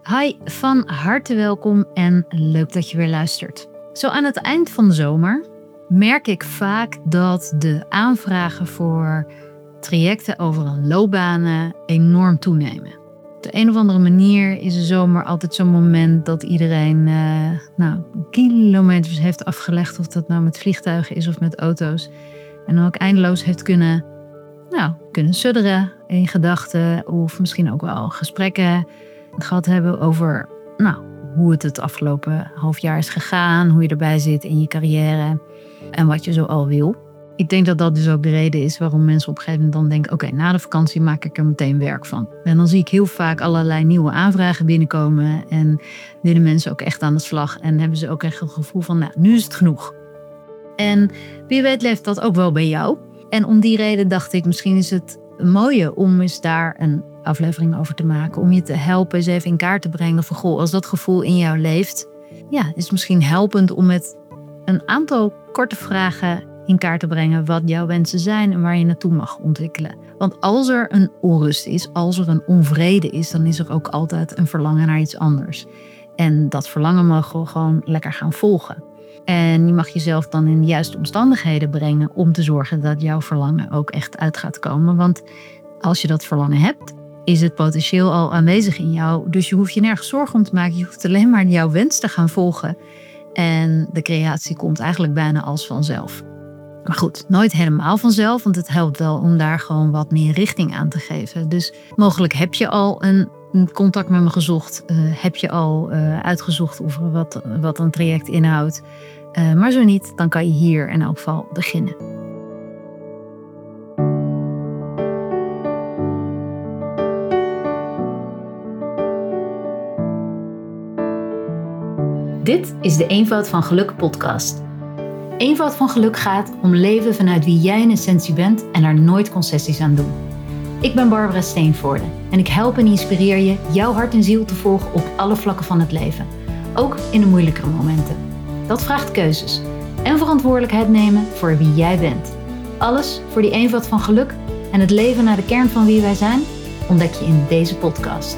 Hi, van harte welkom en leuk dat je weer luistert. Zo aan het eind van de zomer merk ik vaak dat de aanvragen voor trajecten over loopbanen enorm toenemen. Op de een of andere manier is de zomer altijd zo'n moment dat iedereen kilometers heeft afgelegd. Of dat nou met vliegtuigen is of met auto's. En dan ook eindeloos heeft kunnen sudderen in gedachten. Of misschien ook wel gesprekken gehad hebben over hoe het afgelopen half jaar is gegaan. Hoe je erbij zit in je carrière. En wat je zo al wil. Ik denk dat dat dus ook de reden is waarom mensen op een gegeven moment dan denken, oké, na de vakantie maak ik er meteen werk van. En dan zie ik heel vaak allerlei nieuwe aanvragen binnenkomen. En willen mensen ook echt aan de slag. En hebben ze ook echt het gevoel van, nu is het genoeg. En wie weet leeft dat ook wel bij jou. En om die reden dacht ik, misschien is het mooie om eens daar een aflevering over te maken. Om je te helpen, eens even in kaart te brengen van, goh, als dat gevoel in jou leeft, is het misschien helpend om met een aantal korte vragen in kaart te brengen wat jouw wensen zijn en waar je naartoe mag ontwikkelen. Want als er een onrust is, als er een onvrede is, dan is er ook altijd een verlangen naar iets anders. En dat verlangen mag we gewoon lekker gaan volgen. En je mag jezelf dan in de juiste omstandigheden brengen om te zorgen dat jouw verlangen ook echt uit gaat komen. Want als je dat verlangen hebt, is het potentieel al aanwezig in jou. Dus je hoeft je nergens zorgen om te maken. Je hoeft alleen maar jouw wens te gaan volgen. En de creatie komt eigenlijk bijna als vanzelf. Maar goed, nooit helemaal vanzelf, want het helpt wel om daar gewoon wat meer richting aan te geven. Dus mogelijk heb je al een contact met me gezocht. Heb je al uitgezocht over wat een traject inhoudt. Maar zo niet, dan kan je hier in elk geval beginnen. Dit is de Eenvoud van Geluk podcast. Eenvoud van Geluk gaat om leven vanuit wie jij in essentie bent en er nooit concessies aan doen. Ik ben Barbara Steenvoorde en ik help en inspireer je jouw hart en ziel te volgen op alle vlakken van het leven. Ook in de moeilijkere momenten. Dat vraagt keuzes en verantwoordelijkheid nemen voor wie jij bent. Alles voor die eenvoud van geluk en het leven naar de kern van wie wij zijn, ontdek je in deze podcast.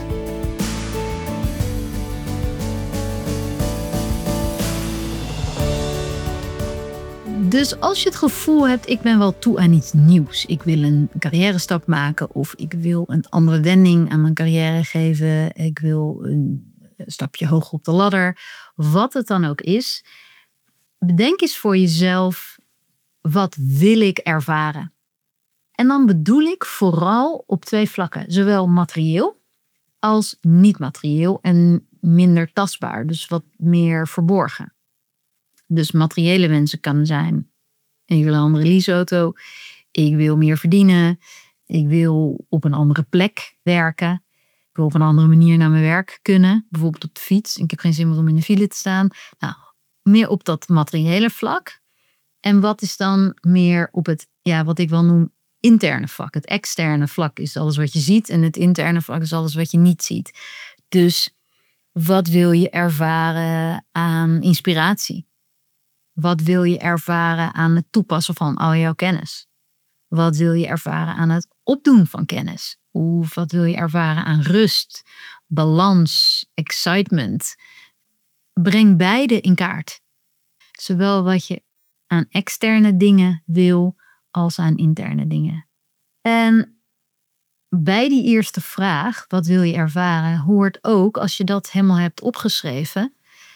Dus als je het gevoel hebt, ik ben wel toe aan iets nieuws. Ik wil een carrière stap maken of ik wil een andere wending aan mijn carrière geven. Ik wil een stapje hoger op de ladder. Wat het dan ook is. Bedenk eens voor jezelf, wat wil ik ervaren? En dan bedoel ik vooral op 2 vlakken. Zowel materieel als niet materieel en minder tastbaar. Dus wat meer verborgen. Dus materiële wensen kan zijn, ik wil een andere leaseauto, ik wil meer verdienen, ik wil op een andere plek werken, ik wil op een andere manier naar mijn werk kunnen, bijvoorbeeld op de fiets. Ik heb geen zin meer om in de file te staan. Meer op dat materiële vlak. En wat is dan meer op het, wat ik wel noem, interne vlak. Het externe vlak is alles wat je ziet en het interne vlak is alles wat je niet ziet. Dus wat wil je ervaren aan inspiratie? Wat wil je ervaren aan het toepassen van al jouw kennis? Wat wil je ervaren aan het opdoen van kennis? Of wat wil je ervaren aan rust, balans, excitement? Breng beide in kaart. Zowel wat je aan externe dingen wil als aan interne dingen. En bij die eerste vraag, wat wil je ervaren, hoort ook, als je dat helemaal hebt opgeschreven,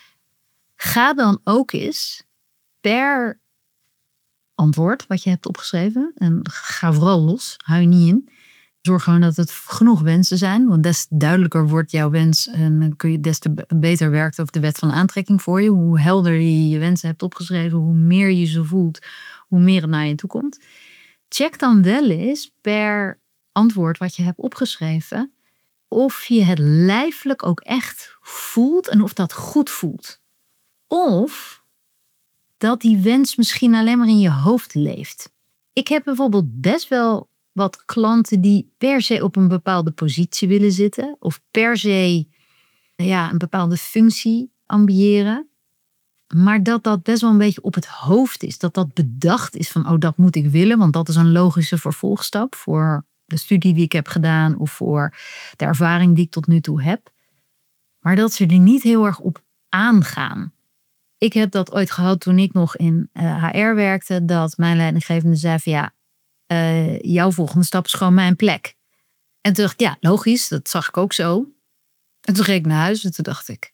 ga dan ook eens per antwoord wat je hebt opgeschreven. En ga vooral los, hou je niet in. Zorg gewoon dat het genoeg wensen zijn. Want des duidelijker wordt jouw wens en des te beter werkt ook de wet van aantrekking voor je. Hoe helder je je wensen hebt opgeschreven, hoe meer je ze voelt, hoe meer het naar je toe komt. Check dan wel eens per antwoord wat je hebt opgeschreven of je het lijfelijk ook echt voelt en of dat goed voelt. Of dat die wens misschien alleen maar in je hoofd leeft. Ik heb bijvoorbeeld best wel wat klanten die per se op een bepaalde positie willen zitten. Of per se een bepaalde functie ambiëren. Maar dat best wel een beetje op het hoofd is. Dat bedacht is van, dat moet ik willen. Want dat is een logische vervolgstap voor de studie die ik heb gedaan. Of voor de ervaring die ik tot nu toe heb. maar dat ze er niet heel erg op aangaan. Ik heb dat ooit gehad toen ik nog in HR werkte, dat mijn leidinggevende zei van jouw volgende stap is gewoon mijn plek. En toen dacht ik, logisch, dat zag ik ook zo. En toen ging ik naar huis en toen dacht ik,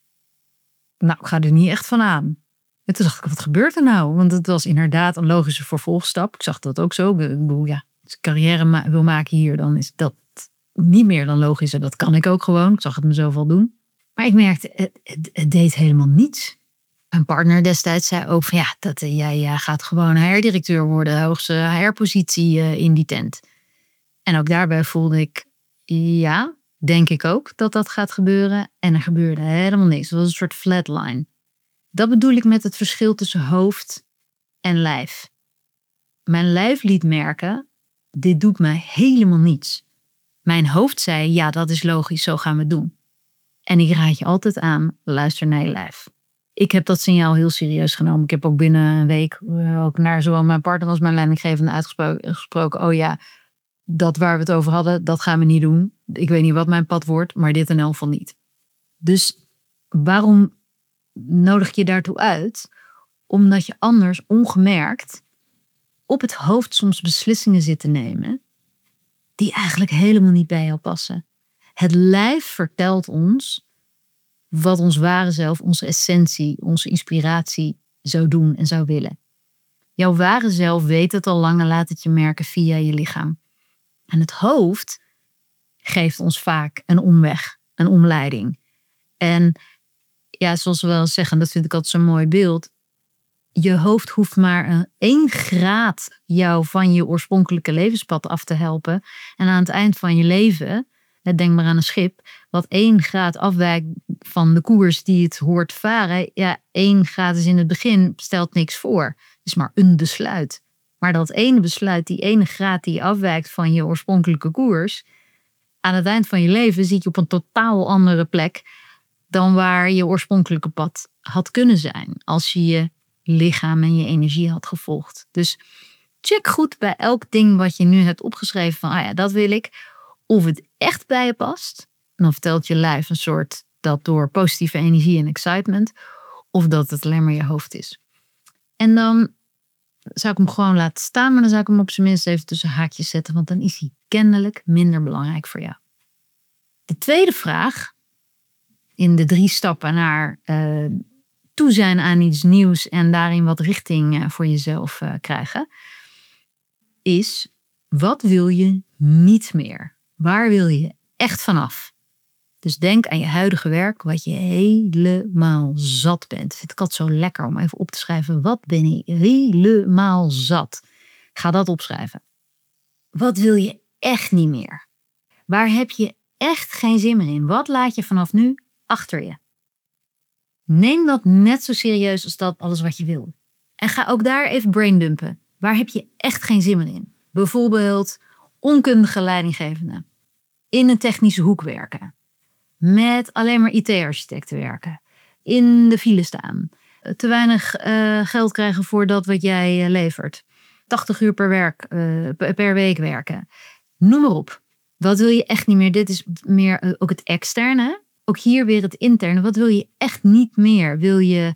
ik ga er niet echt van aan. En toen dacht ik, wat gebeurt er nou? Want het was inderdaad een logische vervolgstap. Ik zag dat ook zo. Ik bedoel, als ik carrière wil maken hier, dan is dat niet meer dan logisch. En dat kan ik ook gewoon. Ik zag het mezelf al doen. Maar ik merkte, het deed helemaal niets. Mijn partner destijds zei ook van jij gaat gewoon HR-directeur worden. Hoogste HR-positie in die tent. En ook daarbij voelde ik, denk ik ook dat gaat gebeuren. En er gebeurde helemaal niks. Het was een soort flatline. Dat bedoel ik met het verschil tussen hoofd en lijf. Mijn lijf liet merken, dit doet mij helemaal niets. Mijn hoofd zei, dat is logisch, zo gaan we het doen. En ik raad je altijd aan, luister naar je lijf. Ik heb dat signaal heel serieus genomen. Ik heb ook binnen een week ook naar zowel mijn partner als mijn leidinggevende uitgesproken. Dat waar we het over hadden, dat gaan we niet doen. Ik weet niet wat mijn pad wordt, maar dit in elk geval niet. Dus waarom nodig ik je daartoe uit? Omdat je anders ongemerkt op het hoofd soms beslissingen zit te nemen die eigenlijk helemaal niet bij jou passen. Het lijf vertelt ons wat ons ware zelf, onze essentie, onze inspiratie zou doen en zou willen. Jouw ware zelf weet het al lang en laat het je merken via je lichaam. En het hoofd geeft ons vaak een omweg, een omleiding. En zoals we wel zeggen, dat vind ik altijd zo'n mooi beeld. Je hoofd hoeft maar 1 graad jou van je oorspronkelijke levenspad af te helpen. En aan het eind van je leven, denk maar aan een schip, wat 1 graad afwijkt van de koers die het hoort varen. 1 graad is in het begin, stelt niks voor. Het is maar een besluit. Maar dat ene besluit, die 1 graad die afwijkt van je oorspronkelijke koers, aan het eind van je leven zit je op een totaal andere plek dan waar je oorspronkelijke pad had kunnen zijn. Als je je lichaam en je energie had gevolgd. Dus check goed bij elk ding wat je nu hebt opgeschreven van, dat wil ik. Of het echt bij je past. En dan vertelt je lijf een soort dat door positieve energie en excitement. Of dat het alleen maar je hoofd is. En dan zou ik hem gewoon laten staan. Maar dan zou ik hem op zijn minst even tussen haakjes zetten. Want dan is hij kennelijk minder belangrijk voor jou. De tweede vraag. In de 3 stappen naar toe zijn aan iets nieuws. En daarin wat richting voor jezelf krijgen. Is, wat wil je niet meer? Waar wil je echt vanaf? Dus denk aan je huidige werk, wat je helemaal zat bent. Vind ik altijd zo lekker om even op te schrijven. Wat ben ik helemaal zat? Ga dat opschrijven. Wat wil je echt niet meer? Waar heb je echt geen zin meer in? Wat laat je vanaf nu achter je? Neem dat net zo serieus als dat alles wat je wil. En ga ook daar even braindumpen. Waar heb je echt geen zin meer in? Bijvoorbeeld onkundige leidinggevenden. In een technische hoek werken. Met alleen maar IT-architecten werken. In de file staan. Te weinig geld krijgen voor dat wat jij levert. 80 uur per week werken. Noem maar op. Wat wil je echt niet meer? Dit is meer ook het externe. Ook hier weer het interne. Wat wil je echt niet meer? Wil je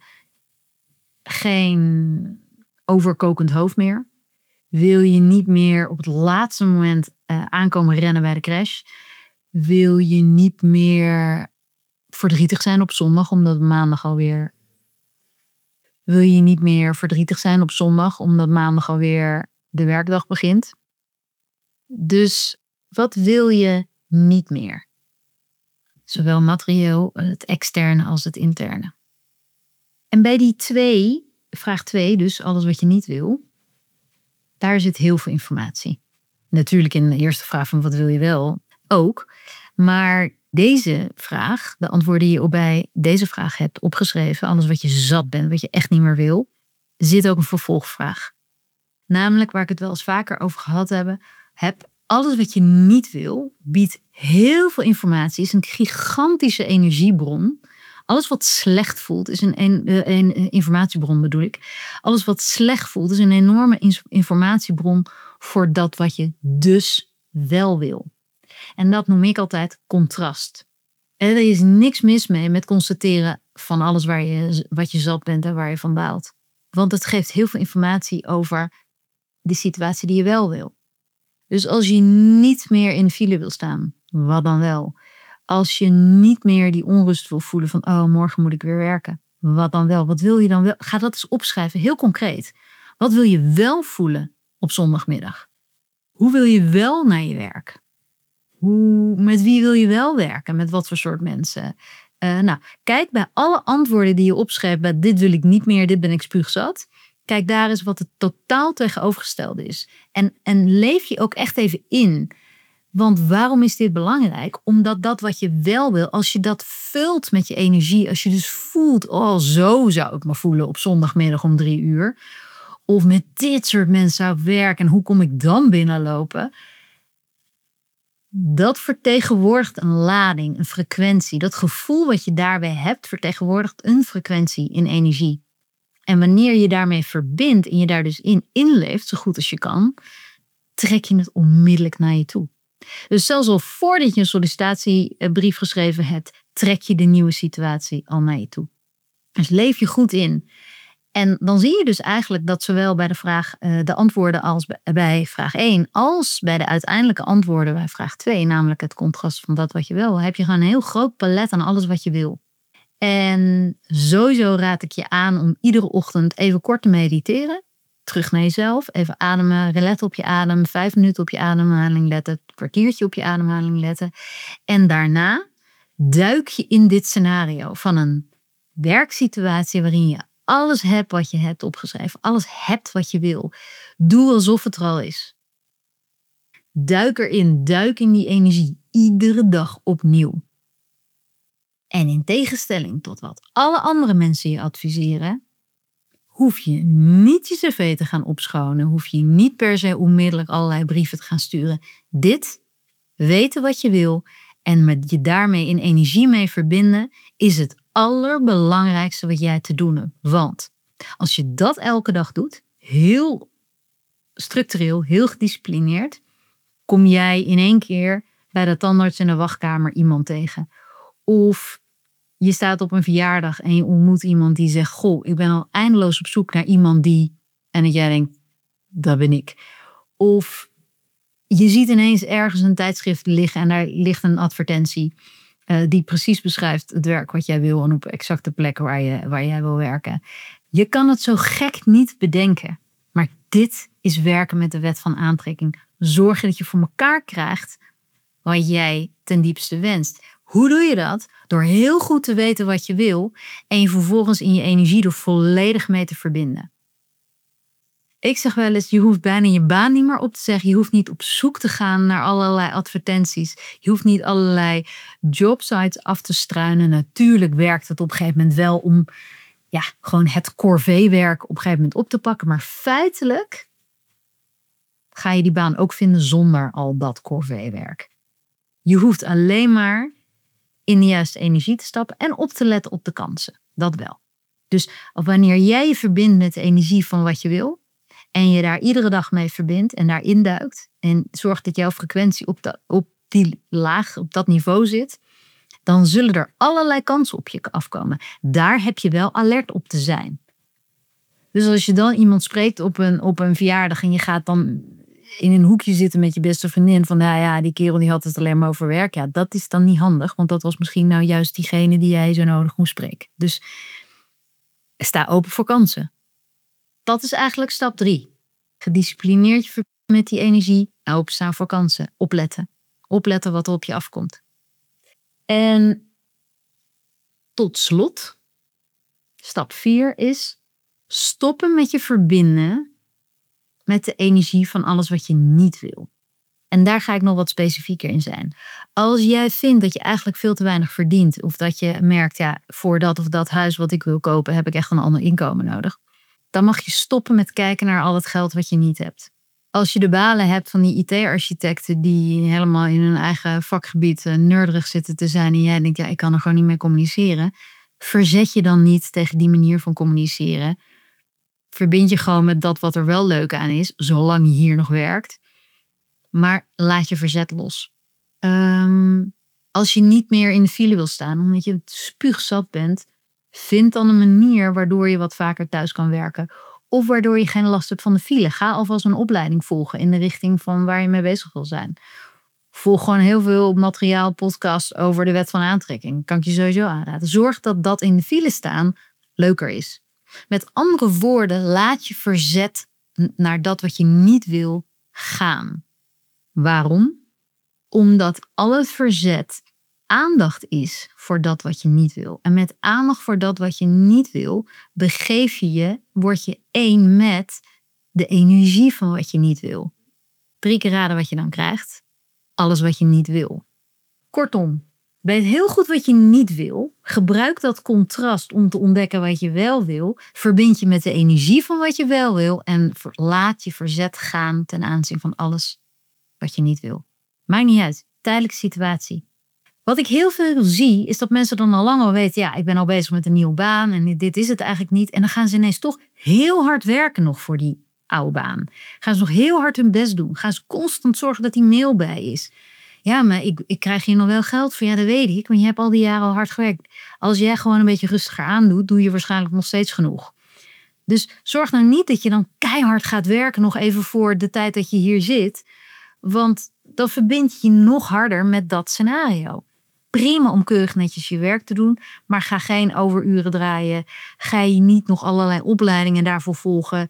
geen overkokend hoofd meer? Wil je niet meer op het laatste moment aankomen rennen bij de crash? Wil je niet meer verdrietig zijn op zondag omdat maandag alweer... Wil je niet meer verdrietig zijn op zondag omdat maandag alweer de werkdag begint? Dus wat wil je niet meer? Zowel materieel, het externe als het interne. En bij die vraag 2, dus alles wat je niet wil, daar zit heel veel informatie. Natuurlijk in de eerste vraag van wat wil je wel ook. Maar deze vraag, de antwoorden die je op bij deze vraag hebt opgeschreven, alles wat je zat bent, wat je echt niet meer wil, zit ook een vervolgvraag. Namelijk waar ik het wel eens vaker over gehad heb, alles wat je niet wil, biedt heel veel informatie, is een gigantische energiebron. Alles wat slecht voelt is een informatiebron bedoel ik. Alles wat slecht voelt is een enorme informatiebron voor dat wat je dus wel wil. En dat noem ik altijd contrast. En er is niks mis mee met constateren van alles wat je zat bent en waar je van baalt. Want het geeft heel veel informatie over de situatie die je wel wil. Dus als je niet meer in de file wil staan, wat dan wel? Als je niet meer die onrust wil voelen van, oh, morgen moet ik weer werken. Wat dan wel? Wat wil je dan wel? Ga dat eens opschrijven, heel concreet. Wat wil je wel voelen op zondagmiddag? Hoe wil je wel naar je werk? Met wie wil je wel werken? Met wat voor soort mensen? Kijk bij alle antwoorden die je opschrijft bij dit wil ik niet meer, dit ben ik spuugzat. Kijk daar eens wat het totaal tegenovergestelde is. En leef je ook echt even in. Want waarom is dit belangrijk? Omdat dat wat je wel wil, als je dat vult met je energie, als je dus voelt, oh, zo zou ik me voelen op zondagmiddag om 3:00. Of met dit soort mensen zou ik werken en hoe kom ik dan binnenlopen? Dat vertegenwoordigt een lading, een frequentie. Dat gevoel wat je daarbij hebt, vertegenwoordigt een frequentie in energie. En wanneer je daarmee verbindt en je daar dus in inleeft, zo goed als je kan, trek je het onmiddellijk naar je toe. Dus zelfs al voordat je een sollicitatiebrief geschreven hebt, trek je de nieuwe situatie al naar je toe. Dus leef je goed in. En dan zie je dus eigenlijk dat zowel bij de antwoorden als bij vraag 1, als bij de uiteindelijke antwoorden bij vraag 2, namelijk het contrast van dat wat je wil, heb je gewoon een heel groot palet aan alles wat je wil. En sowieso raad ik je aan om iedere ochtend even kort te mediteren. Terug naar jezelf, even ademen, let op je adem, 5 minuten op je ademhaling letten, een kwartiertje op je ademhaling letten. En daarna duik je in dit scenario van een werksituatie waarin je alles hebt wat je hebt opgeschreven, alles hebt wat je wil. Doe alsof het er al is. Duik erin, duik in die energie, iedere dag opnieuw. En in tegenstelling tot wat alle andere mensen je adviseren, hoef je niet je cv te gaan opschonen, hoef je niet per se onmiddellijk allerlei brieven te gaan sturen. Dit, weten wat je wil en met je daarmee in energie mee verbinden, is het allerbelangrijkste wat jij te doen hebt. Want als je dat elke dag doet, heel structureel, heel gedisciplineerd, kom jij in één keer bij de tandarts in de wachtkamer iemand tegen. Of je staat op een verjaardag en je ontmoet iemand die zegt, goh, ik ben al eindeloos op zoek naar iemand die, en dat jij denkt, dat ben ik. Of je ziet ineens ergens een tijdschrift liggen en daar ligt een advertentie die precies beschrijft het werk wat jij wil en op exacte plek waar jij wil werken. Je kan het zo gek niet bedenken. Maar dit is werken met de wet van aantrekking. Zorgen dat je voor elkaar krijgt wat jij ten diepste wenst. Hoe doe je dat? Door heel goed te weten wat je wil en je vervolgens in je energie er volledig mee te verbinden. Ik zeg wel eens, je hoeft bijna je baan niet meer op te zeggen. Je hoeft niet op zoek te gaan naar allerlei advertenties. Je hoeft niet allerlei jobsites af te struinen. Natuurlijk werkt het op een gegeven moment wel om gewoon het corvée-werk op een gegeven moment op te pakken. Maar feitelijk ga je die baan ook vinden zonder al dat corvée-werk. Je hoeft alleen maar in de juiste energie te stappen en op te letten op de kansen. Dat wel. Dus wanneer jij je verbindt met de energie van wat je wil en je daar iedere dag mee verbindt en daarin duikt en zorgt dat jouw frequentie op die laag, op dat niveau zit, dan zullen er allerlei kansen op je afkomen. Daar heb je wel alert op te zijn. Dus als je dan iemand spreekt op een verjaardag en je gaat dan in een hoekje zitten met je beste vriendin van die kerel die had het alleen maar over werk. Ja, dat is dan niet handig, want dat was misschien nou juist diegene die jij zo nodig moest spreken. Dus sta open voor kansen. Dat is eigenlijk stap 3. Gedisciplineerd je met die energie, openstaan voor kansen, opletten. Opletten wat er op je afkomt. En tot slot, stap 4 is stoppen met je verbinden met de energie van alles wat je niet wil. En daar ga ik nog wat specifieker in zijn. Als jij vindt dat je eigenlijk veel te weinig verdient, of dat je merkt, voor dat of dat huis wat ik wil kopen, heb ik echt een ander inkomen nodig. Dan mag je stoppen met kijken naar al het geld wat je niet hebt. Als je de balen hebt van die IT-architecten die helemaal in hun eigen vakgebied nerdig zitten te zijn en jij denkt, ik kan er gewoon niet mee communiceren, verzet je dan niet tegen die manier van communiceren. Verbind je gewoon met dat wat er wel leuk aan is, zolang je hier nog werkt. Maar laat je verzet los. Als je niet meer in de file wil staan omdat je spuugzat bent, vind dan een manier waardoor je wat vaker thuis kan werken. Of waardoor je geen last hebt van de file. Ga alvast een opleiding volgen in de richting van waar je mee bezig wil zijn. Volg gewoon heel veel materiaal, podcast over de wet van aantrekking. Kan ik je sowieso aanraden. Zorg dat dat in de file staan leuker is. Met andere woorden, laat je verzet naar dat wat je niet wil gaan. Waarom? Omdat al het verzet aandacht is voor dat wat je niet wil. En met aandacht voor dat wat je niet wil, word je één met de energie van wat je niet wil. 3 keer raden wat je dan krijgt. Alles wat je niet wil. Kortom, weet heel goed wat je niet wil. Gebruik dat contrast om te ontdekken wat je wel wil. Verbind je met de energie van wat je wel wil. En laat je verzet gaan ten aanzien van alles wat je niet wil. Maakt niet uit. Tijdelijke situatie. Wat ik heel veel zie, is dat mensen dan al lang al weten, ja, ik ben al bezig met een nieuwe baan en dit is het eigenlijk niet. En dan gaan ze ineens toch heel hard werken nog voor die oude baan. Gaan ze nog heel hard hun best doen. Gaan ze constant zorgen dat die mail bij is. Ja, maar ik krijg hier nog wel geld voor. Ja, dat weet ik, want je hebt al die jaren al hard gewerkt. Als jij gewoon een beetje rustiger aandoet, doe je waarschijnlijk nog steeds genoeg. Dus zorg nou niet dat je dan keihard gaat werken nog even voor de tijd dat je hier zit. Want dan verbind je je nog harder met dat scenario. Prima om keurig netjes je werk te doen, maar ga geen overuren draaien. Ga je niet nog allerlei opleidingen daarvoor volgen.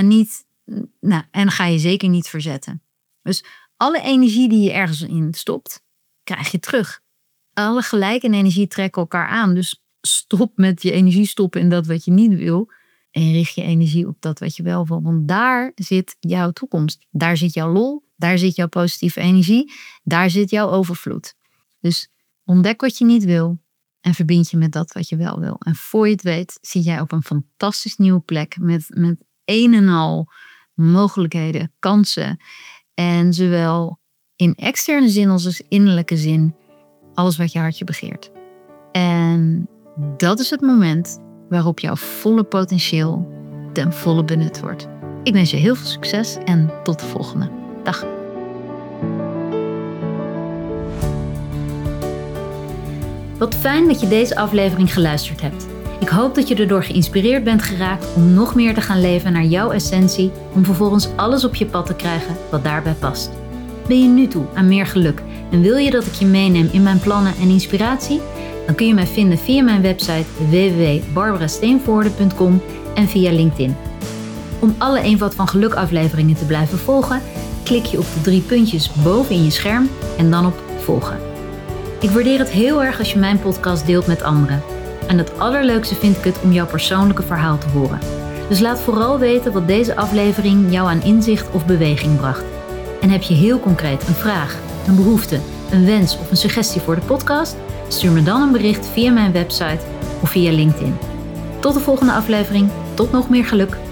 En ga je zeker niet verzetten. Dus alle energie die je ergens in stopt, krijg je terug. Alle gelijk en energie trekken elkaar aan. Dus stop met je energie stoppen in dat wat je niet wil. En richt je energie op dat wat je wel wil. Want daar zit jouw toekomst. Daar zit jouw lol. Daar zit jouw positieve energie. Daar zit jouw overvloed. Dus ontdek wat je niet wil. En verbind je met dat wat je wel wil. En voor je het weet zit jij op een fantastisch nieuwe plek. Met een en al mogelijkheden, kansen. En zowel in externe zin als in innerlijke zin. Alles wat je hartje begeert. En dat is het moment waarop jouw volle potentieel ten volle benut wordt. Ik wens je heel veel succes en tot de volgende. Dag. Wat fijn dat je deze aflevering geluisterd hebt. Ik hoop dat je erdoor geïnspireerd bent geraakt om nog meer te gaan leven naar jouw essentie, om vervolgens alles op je pad te krijgen wat daarbij past. Ben je nu toe aan meer geluk en wil je dat ik je meeneem in mijn plannen en inspiratie? Dan kun je mij vinden via mijn website www.barbarasteenvoorde.com en via LinkedIn. Om alle Eenvoud van Geluk afleveringen te blijven volgen, klik je op de 3 puntjes boven in je scherm en dan op volgen. Ik waardeer het heel erg als je mijn podcast deelt met anderen. En het allerleukste vind ik het om jouw persoonlijke verhaal te horen. Dus laat vooral weten wat deze aflevering jou aan inzicht of beweging bracht. En heb je heel concreet een vraag, een behoefte, een wens of een suggestie voor de podcast? Stuur me dan een bericht via mijn website of via LinkedIn. Tot de volgende aflevering. Tot nog meer geluk.